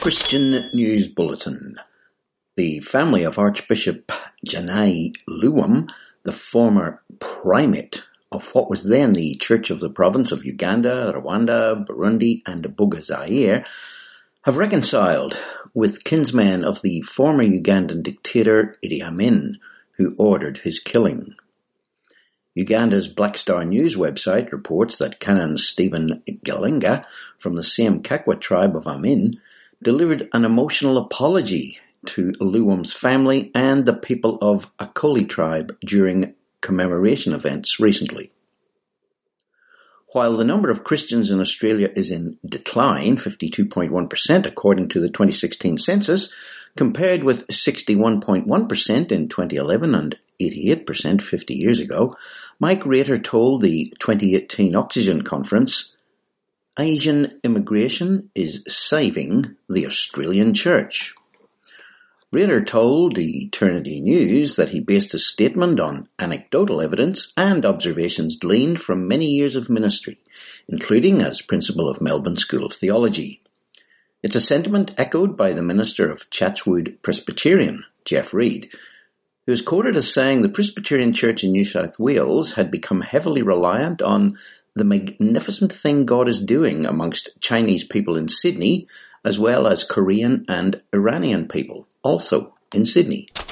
Christian News Bulletin. The family of Archbishop Janai Luwum, the former primate of what was then the Church of the Province of Uganda, Rwanda, Burundi and Buga-Zaire, have reconciled with kinsmen of the former Ugandan dictator Idi Amin, who ordered his killing. Uganda's Black Star News website reports that Canon Stephen Galenga from the same Kakwa tribe of Amin delivered an emotional apology to Luwum's family and the people of Akoli tribe during commemoration events recently. While the number of Christians in Australia is in decline, 52.1% according to the 2016 census, compared with 61.1% in 2011 and 88% 50 years ago, Mike Rader told the 2018 Oxygen Conference, "Asian immigration is saving the Australian Church." Rader told Eternity News that he based his statement on anecdotal evidence and observations gleaned from many years of ministry, including as principal of Melbourne School of Theology. It's a sentiment echoed by the minister of Chatswood Presbyterian, Jeff Reid, who is quoted as saying the Presbyterian Church in New South Wales had become heavily reliant on the magnificent thing God is doing amongst Chinese people in Sydney, as well as Korean and Iranian people, also in Sydney.